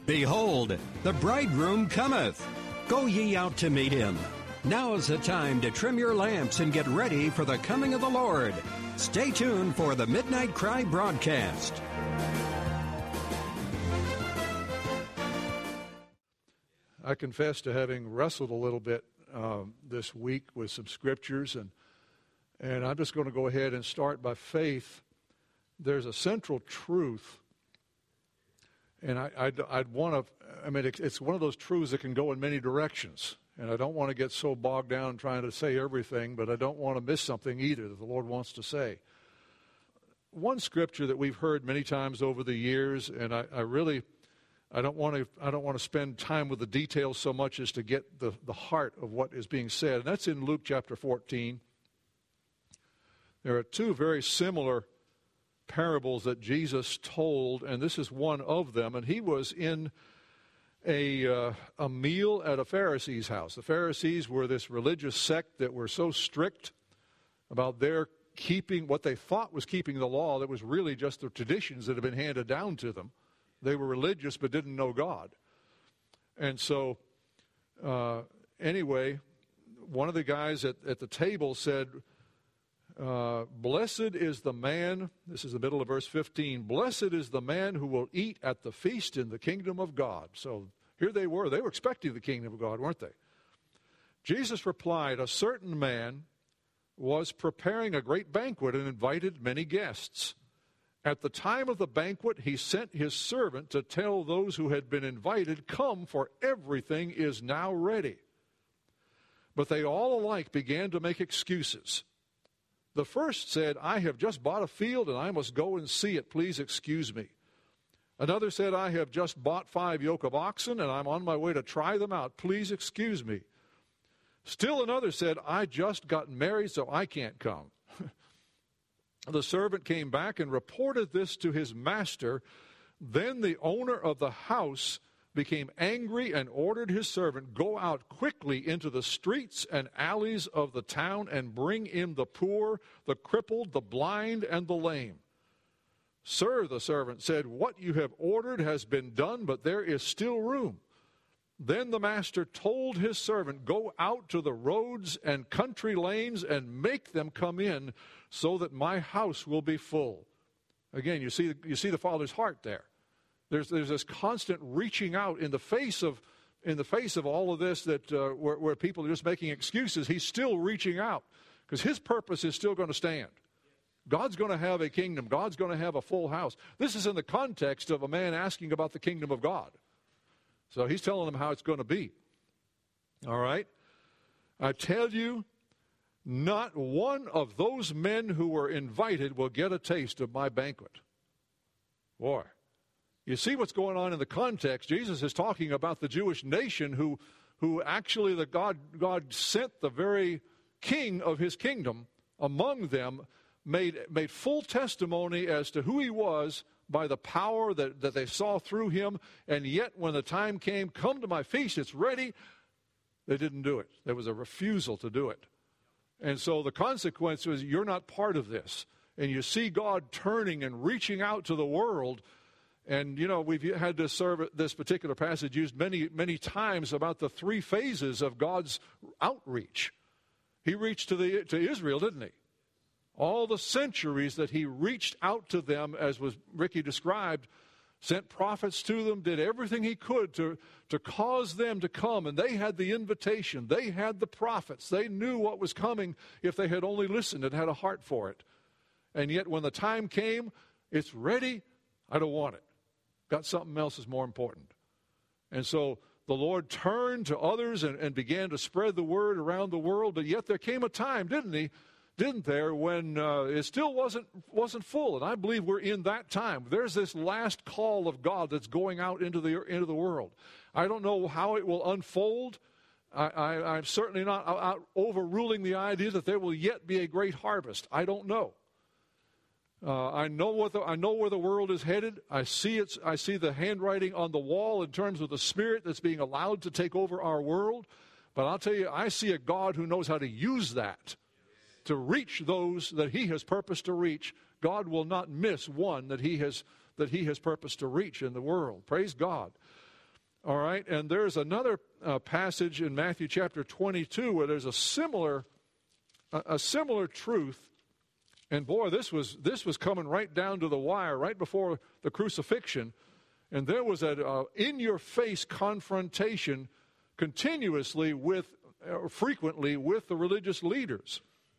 Behold, the bridegroom cometh. Go ye out to meet him. Now is the time to trim your lamps and get ready for the coming of the Lord. Stay tuned for the Midnight Cry broadcast. I confess to having wrestled a little bit this week with some scriptures, and I'm just going to go ahead and start by faith. There's a central truth, and I'd want to, it's one of those truths that can go in many directions, and I don't want to get so bogged down trying to say everything, but I don't want to miss something either that the Lord wants to say. One scripture that we've heard many times over the years, and I don't want to spend time with the details so much as to get the heart of what is being said, and that's in Luke chapter 14. There are two very similar parables that Jesus told, and this is one of them. And he was in a meal at a Pharisee's house. The Pharisees were this religious sect that were so strict about their keeping what they thought was keeping the law that was really just the traditions that had been handed down to them. They were religious but didn't know God. And so, anyway, one of the guys at the table said, blessed is the man, this is the middle of verse 15, blessed is the man who will eat at the feast in the kingdom of God. So here they were expecting the kingdom of God, weren't they? Jesus replied, a certain man was preparing a great banquet and invited many guests. At the time of the banquet, he sent his servant to tell those who had been invited, come, for everything is now ready. But they all alike began to make excuses. The first said, I have just bought a field and I must go and see it. Please excuse me. Another said, I have just bought 5 yoke of oxen and I'm on my way to try them out. Please excuse me. Still another said, I just got married so I can't come. The servant came back and reported this to his master. Then the owner of the house became angry and ordered his servant, go out quickly into the streets and alleys of the town and bring in the poor, the crippled, the blind, and the lame. Sir, the servant said, what you have ordered has been done, but there is still room. Then the master told his servant, go out to the roads and country lanes and make them come in so that my house will be full. Again, you see the Father's heart there. There's this constant reaching out in the face of all of this that where people are just making excuses. He's still reaching out because his purpose is still going to stand. God's going to have a kingdom. God's going to have a full house. This is in the context of a man asking about the kingdom of God. So he's telling them how it's going to be. All right? I tell you, not one of those men who were invited will get a taste of my banquet. Boy. You see what's going on in the context. Jesus is talking about the Jewish nation who actually God sent the very king of his kingdom among them, made full testimony as to who he was by the power that they saw through him, and yet when the time came, come to my feast, it's ready, they didn't do it. There was a refusal to do it. And so the consequence was you're not part of this. And you see God turning and reaching out to the world. And, we've had this particular passage used many, many times about the 3 phases of God's outreach. He reached to Israel, didn't he? All the centuries that he reached out to them, as was Ricky described, sent prophets to them, did everything he could to cause them to come. And they had the invitation. They had the prophets. They knew what was coming if they had only listened and had a heart for it. And yet when the time came, it's ready, I don't want it. Got something else is more important. And so the Lord turned to others and began to spread the word around the world. But yet there came a time, didn't there, when it still wasn't full. And I believe we're in that time. There's this last call of God that's going out into the world. I don't know how it will unfold. I'm certainly not out overruling the idea that there will yet be a great harvest. I don't know. I know where the world is headed. I see the handwriting on the wall in terms of the Spirit that's being allowed to take over our world. But I'll tell you, I see a God who knows how to use that to reach those that he has purposed to reach. God will not miss one that he has purposed to reach in the world. Praise God. All right, and there's another passage in Matthew chapter 22 where there's a similar truth. And boy, this was coming right down to the wire, right before the crucifixion. And there was an in-your-face confrontation continuously frequently with the religious leaders.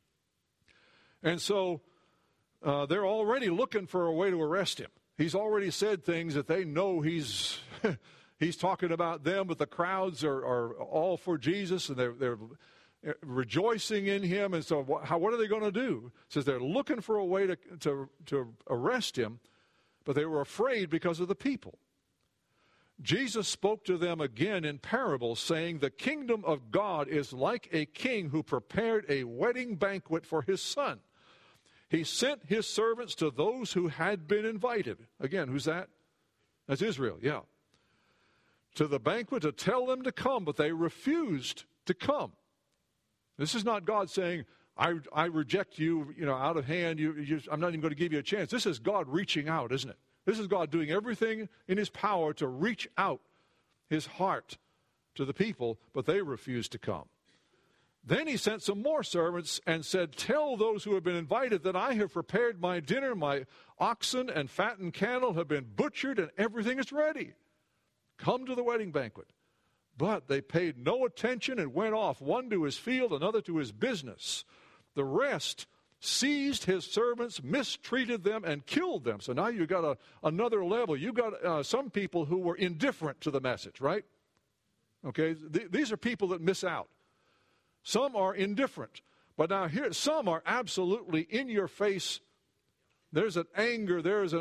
And so they're already looking for a way to arrest him. He's already said things that they know he's talking about them, but the crowds are all for Jesus, and they're rejoicing in him. And so what are they going to do? It says they're looking for a way to arrest him, but they were afraid because of the people. Jesus spoke to them again in parables, saying, "The kingdom of God is like a king who prepared a wedding banquet for his son. He sent his servants to those who had been invited." Again, who's that? That's Israel, yeah. "To the banquet to tell them to come, but they refused to come." This is not God saying, I reject you, out of hand. I'm not even going to give you a chance. This is God reaching out, isn't it? This is God doing everything in his power to reach out his heart to the people, but they refused to come. Then he sent some more servants and said, "Tell those who have been invited that I have prepared my dinner. My oxen and fattened cattle have been butchered, and everything is ready. Come to the wedding banquet." But they paid no attention and went off, one to his field, another to his business. The rest seized his servants, mistreated them, and killed them. So now you've got another level. You've got some people who were indifferent to the message, right? Okay, these are people that miss out. Some are indifferent. But now here, some are absolutely in your face. There's an anger.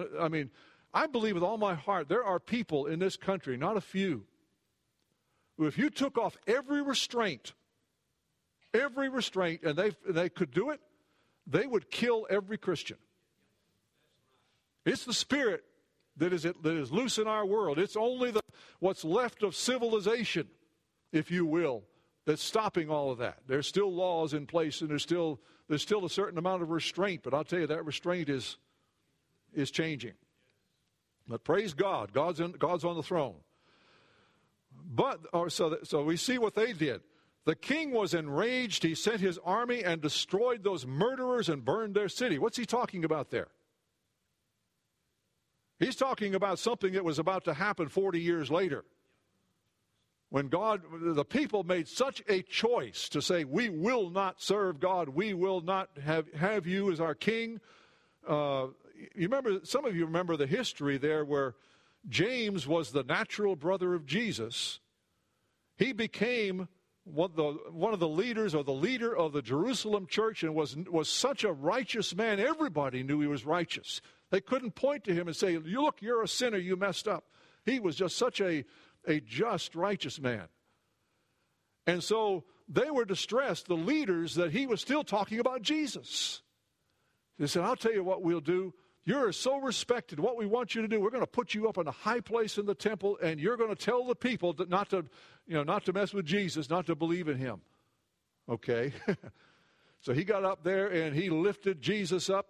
I believe with all my heart, there are people in this country, not a few, who if you took off every restraint, and they could do it, they would kill every Christian. It's the spirit that is loose in our world. It's only what's left of civilization, if you will, that's stopping all of that. There's still laws in place, and there's still a certain amount of restraint. But I'll tell you, that restraint is changing. But praise God, God's on the throne. So we see what they did. The king was enraged. He sent his army and destroyed those murderers and burned their city. What's he talking about there? He's talking about something that was about to happen 40 years later. When the people made such a choice to say, we will not serve God, we will not have you as our king. Some of you remember the history there where James was the natural brother of Jesus. He became one of the leaders, or the leader of the Jerusalem church, and was such a righteous man. Everybody knew he was righteous. They couldn't point to him and say, "Look, you're a sinner, you messed up." He was just such a just, righteous man. And so they were distressed, the leaders, that he was still talking about Jesus. They said, "I'll tell you what we'll do. You're so respected. What we want you to do, we're going to put you up in a high place in the temple, and you're going to tell the people that not to mess with Jesus, not to believe in him." Okay. So he got up there and he lifted Jesus up.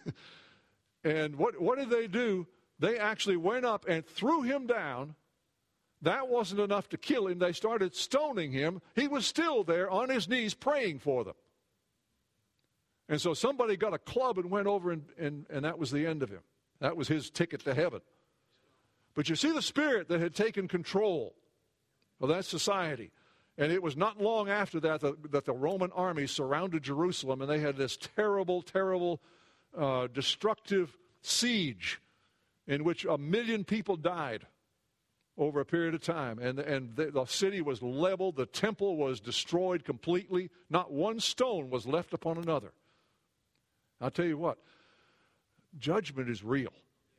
And what did they do? They actually went up and threw him down. That wasn't enough to kill him. They started stoning him. He was still there on his knees praying for them. And so somebody got a club and went over, and that was the end of him. That was his ticket to heaven. But you see the spirit that had taken control of that society. And it was not long after that the Roman army surrounded Jerusalem, and they had this terrible, terrible, destructive siege in which 1 million people died over a period of time. And the city was leveled. The temple was destroyed completely. Not one stone was left upon another. I'll tell you what, judgment is real.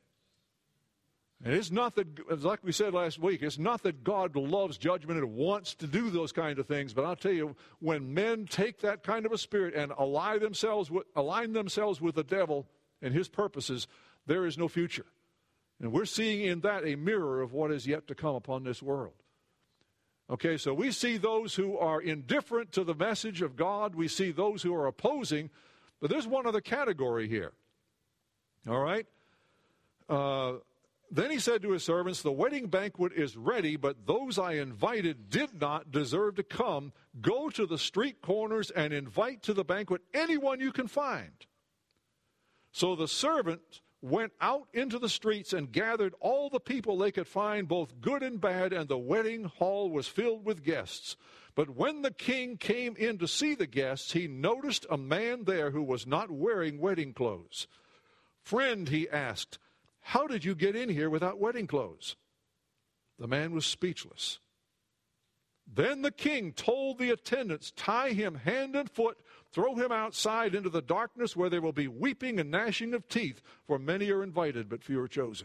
And it's not that, like we said last week, it's not that God loves judgment and wants to do those kind of things, but I'll tell you, when men take that kind of a spirit and align themselves with the devil and his purposes, there is no future. And we're seeing in that a mirror of what is yet to come upon this world. Okay, so we see those who are indifferent to the message of God. We see those who are opposing. But there's one other category here. All right? Then he said to his servants, the wedding banquet is ready, but those I invited did not deserve to come. Go to the street corners and invite to the banquet anyone you can find. So the servant went out into the streets and gathered all the people they could find, both good and bad, and the wedding hall was filled with guests. But when the king came in to see the guests, he noticed a man there who was not wearing wedding clothes. Friend, he asked, how did you get in here without wedding clothes? The man was speechless. Then the king told the attendants, tie him hand and foot, throw him outside into the darkness where there will be weeping and gnashing of teeth, for many are invited, but few are chosen.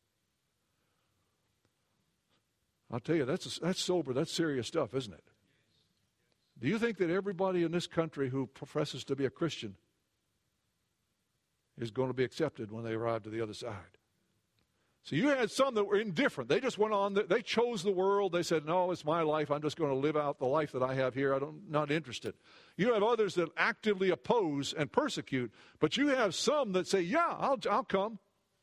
I'll tell you, that's sober, that's serious stuff, isn't it? Do you think that everybody in this country who professes to be a Christian is going to be accepted when they arrive to the other side? So you had some that were indifferent. They just went on, they chose the world. They said, no, it's my life. I'm just going to live out the life that I have here. I'm not interested. You have others that actively oppose and persecute, but you have some that say, yeah, I'll come.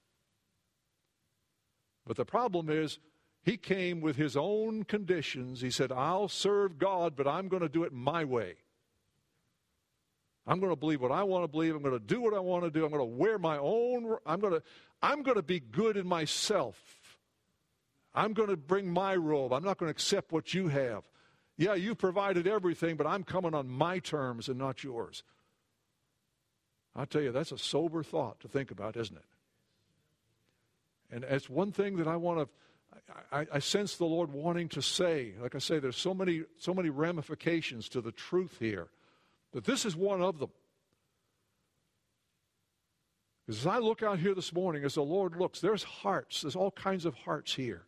But the problem is, he came with his own conditions. He said, I'll serve God, but I'm going to do it my way. I'm going to believe what I want to believe. I'm going to do what I want to do. I'm going to wear my own. I'm going to be good in myself. I'm going to bring my robe. I'm not going to accept what you have. Yeah, you provided everything, but I'm coming on my terms and not yours. I'll tell you, that's a sober thought to think about, isn't it? And it's one thing that I sense the Lord wanting to say. Like I say, there's so many ramifications to the truth here. But this is one of them. As I look out here this morning, as the Lord looks, there's hearts. There's all kinds of hearts here.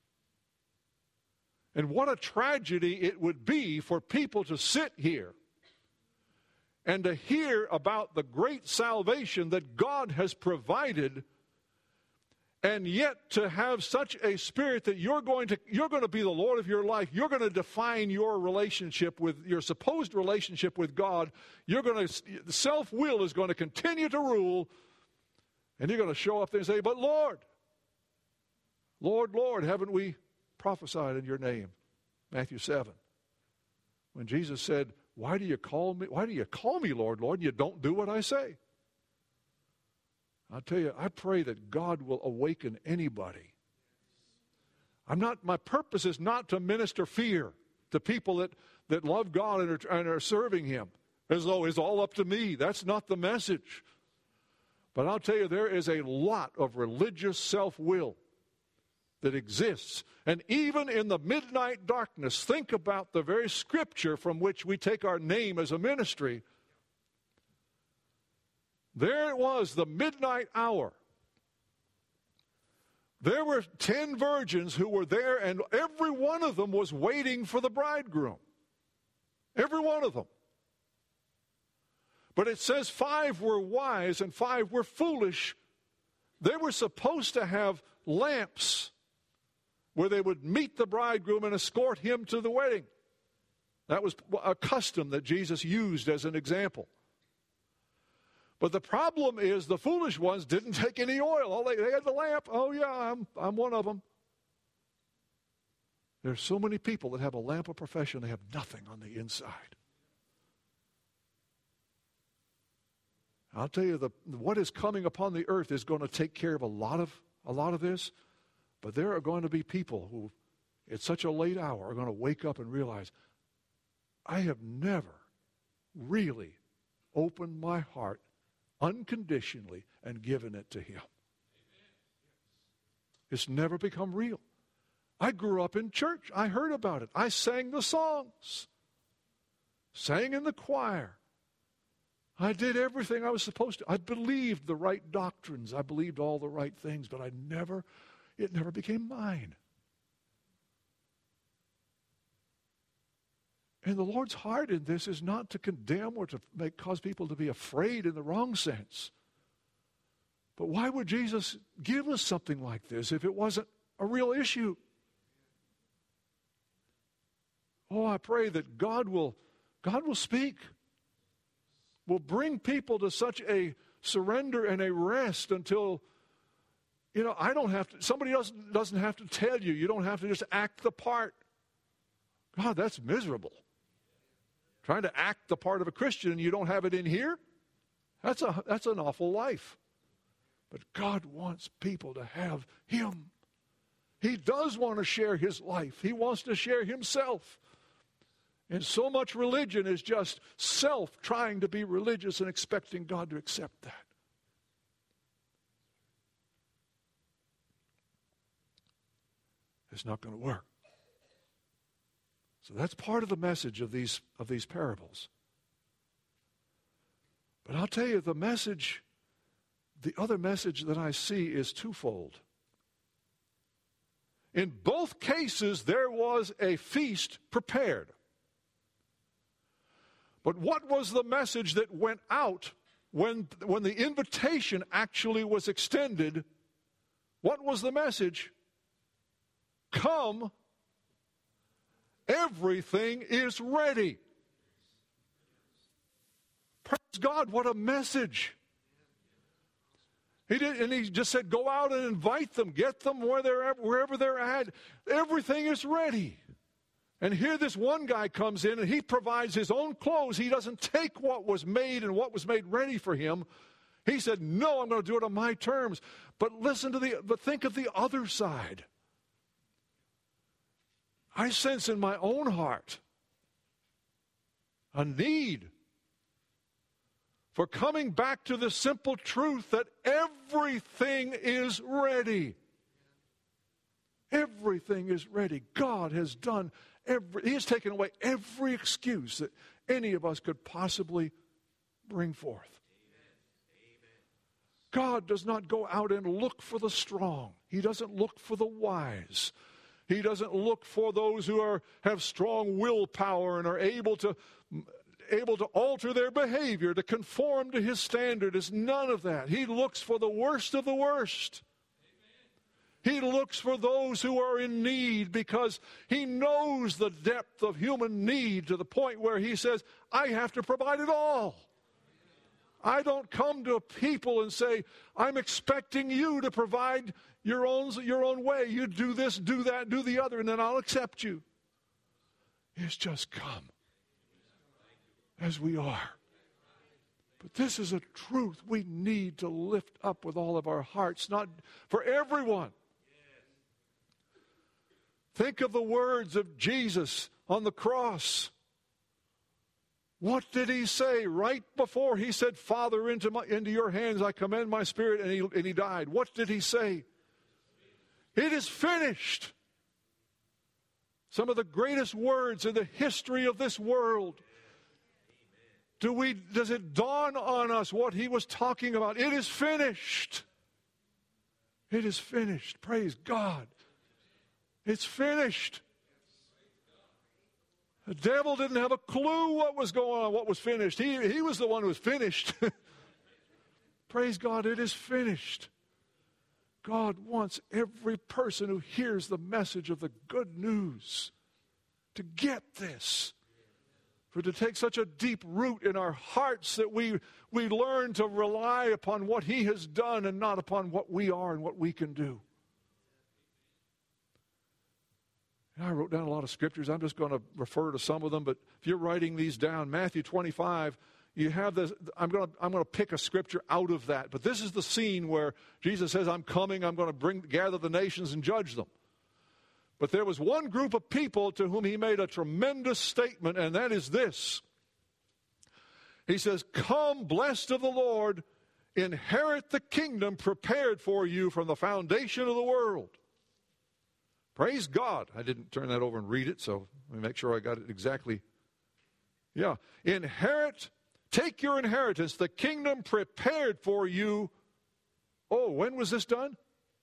And what a tragedy it would be for people to sit here and to hear about the great salvation that God has provided, and yet to have such a spirit that you're going to be the Lord of your life. You're going to define your relationship with your supposed relationship with God. Self-will is going to continue to rule, and you're going to show up there and say, but Lord, Lord, haven't we prophesied in your name? Matthew 7. When Jesus said, why do you call me Lord, Lord, and you don't do what I say? I'll tell you, I pray that God will awaken anybody. My purpose is not to minister fear to people that love God and are serving Him, as though it's all up to me. That's not the message. But I'll tell you, there is a lot of religious self-will that exists. And even in the midnight darkness, think about the very scripture from which we take our name as a ministry. There it was, the midnight hour. There were 10 virgins who were there, and every one of them was waiting for the bridegroom. Every one of them. But it says 5 were wise and 5 were foolish. They were supposed to have lamps where they would meet the bridegroom and escort him to the wedding. That was a custom that Jesus used as an example. But the problem is the foolish ones didn't take any oil. They had the lamp. Oh, yeah, I'm one of them. There's so many people that have a lamp of profession. They have nothing on the inside. I'll tell you, what is coming upon the earth is going to take care of a lot of this. But there are going to be people who, at such a late hour, are going to wake up and realize, I have never really opened my heart unconditionally and given it to Him. It's never become real. I grew up in church. I heard about it. I sang the songs, sang in the choir. I did everything I was supposed to. I believed the right doctrines. I believed all the right things, but it never became mine. And the Lord's heart in this is not to condemn or to cause people to be afraid in the wrong sense. But why would Jesus give us something like this if it wasn't a real issue? Oh, I pray that God will speak, will bring people to such a surrender and a rest until somebody else doesn't have to tell you. You don't have to just act the part. God, that's miserable. Trying to act the part of a Christian and you don't have it in here? That's an awful life. But God wants people to have Him. He does want to share His life. He wants to share Himself. And so much religion is just self trying to be religious and expecting God to accept that. It's not going to work. So that's part of the message of these parables. But I'll tell you, the other message that I see is twofold. In both cases, there was a feast prepared. But what was the message that went out when the invitation actually was extended? What was the message? Come, everything is ready. Praise God, what a message. He just said, go out and invite them, get them wherever they're at. Everything is ready. And here this one guy comes in and he provides his own clothes. He doesn't take what was made and what was made ready for him. He said, no, I'm going to do it on my terms. But think of the other side. I sense in my own heart a need for coming back to the simple truth that everything is ready. Everything is ready. God has done He has taken away every excuse that any of us could possibly bring forth. God does not go out and look for the strong. He doesn't look for the wise. He doesn't look for those who have strong willpower and are able to alter their behavior to conform to His standard. It's none of that. He looks for the worst of the worst. He looks for those who are in need because He knows the depth of human need to the point where He says, I have to provide it all. I don't come to people and say, I'm expecting you to provide your own way. You do this, do that, do the other, and then I'll accept you. It's just come as we are. But this is a truth we need to lift up with all of our hearts, not for everyone. Think of the words of Jesus on the cross. What did He say right before He said, Father, into your hands I commend my spirit, and he died? What did He say? It is finished. Some of the greatest words in the history of this world. Does it dawn on us what He was talking about? It is finished. It is finished. Praise God. It's finished. The devil didn't have a clue what was going on, what was finished. He was the one who was finished. Praise God, it is finished. God wants every person who hears the message of the good news to get this. For it to take such a deep root in our hearts that we learn to rely upon what He has done and not upon what we are and what we can do. And I wrote down a lot of scriptures. I'm just going to refer to some of them, but if you're writing these down, Matthew 25, you have this. I'm going to pick a scripture out of that. But this is the scene where Jesus says, I'm coming, I'm going to gather the nations and judge them. But there was one group of people to whom He made a tremendous statement, and that is this. He says, come, blessed of the Lord, inherit the kingdom prepared for you from the foundation of the world. Praise God. I didn't turn that over and read it, so let me make sure I got it exactly. Yeah. Take your inheritance, the kingdom prepared for you. Oh, when was this done?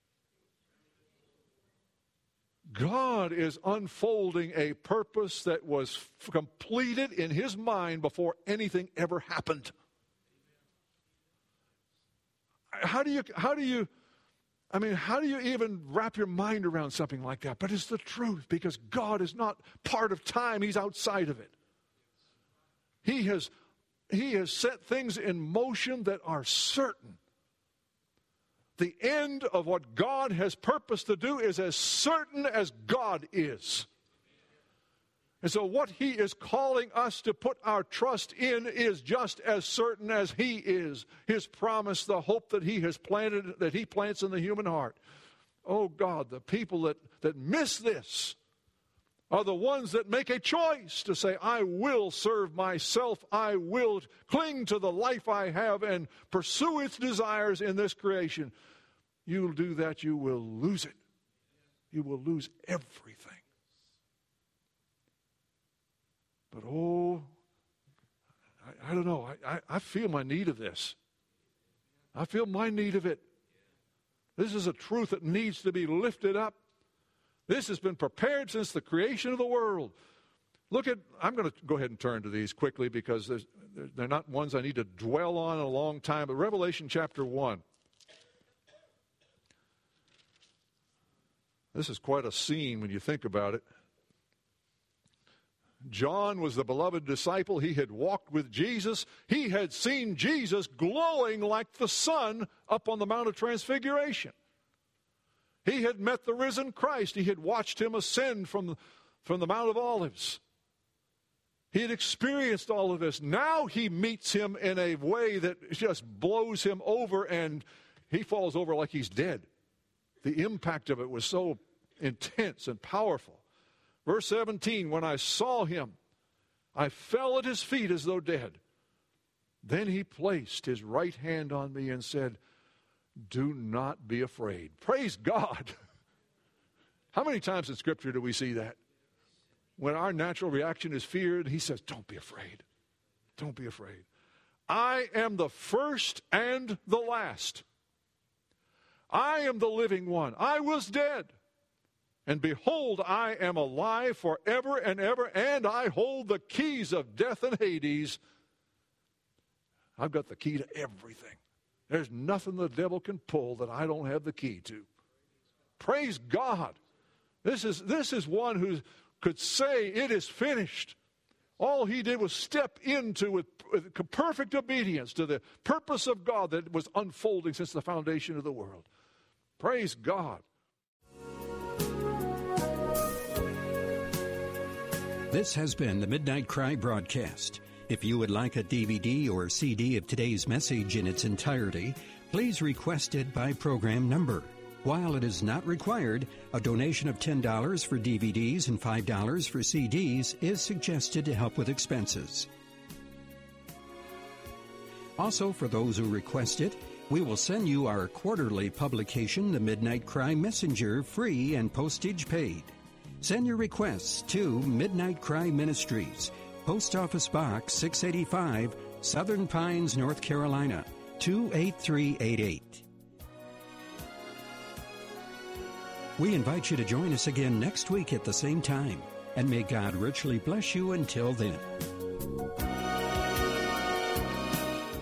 God is unfolding a purpose that was completed in His mind before anything ever happened. How do you even wrap your mind around something like that? But it's the truth, because God is not part of time. He's outside of it. He has set things in motion that are certain. the end of what God has purposed to do is as certain as God is. And so what he is calling us to put our trust in is just as certain as he is. His promise, the hope that he has planted, that he plants in the human heart. Oh God, the people that miss this are the ones that make a choice to say, I will serve myself. I will cling to the life I have and pursue its desires in this creation. You'll do that, you will lose it. You will lose everything. But I don't know. I feel my need of this. I feel my need of it. This is a truth that needs to be lifted up. This has been prepared since the creation of the world. I'm going to go ahead and turn to these quickly because they're not ones I need to dwell on in a long time. But Revelation chapter 1. This is quite a scene when you think about it. John was the beloved disciple. He had walked with Jesus. He had seen Jesus glowing like the sun up on the Mount of Transfiguration. He had met the risen Christ. He had watched him ascend from the Mount of Olives. He had experienced all of this. Now he meets him in a way that just blows him over, and he falls over like he's dead. The impact of it was so intense and powerful. Verse 17, when I saw him, I fell at his feet as though dead. Then he placed his right hand on me and said, do not be afraid. Praise God. How many times in Scripture do we see that? When our natural reaction is fear, he says, don't be afraid. Don't be afraid. I am the first and the last. I am the living one. I was dead. And behold, I am alive forever and ever, and I hold the keys of death and Hades. I've got the key to everything. There's nothing the devil can pull that I don't have the key to. Praise God. This is one who could say it is finished. All he did was step into with perfect obedience to the purpose of God that was unfolding since the foundation of the world. Praise God. This has been the Midnight Cry broadcast. If you would like a DVD or CD of today's message in its entirety, please request it by program number. While it is not required, a donation of $10 for DVDs and $5 for CDs is suggested to help with expenses. Also, for those who request it, we will send you our quarterly publication, The Midnight Cry Messenger, free and postage paid. Send your requests to Midnight Cry Ministries, Post Office Box 685, Southern Pines, North Carolina, 28388. We invite you to join us again next week at the same time, and may God richly bless you until then.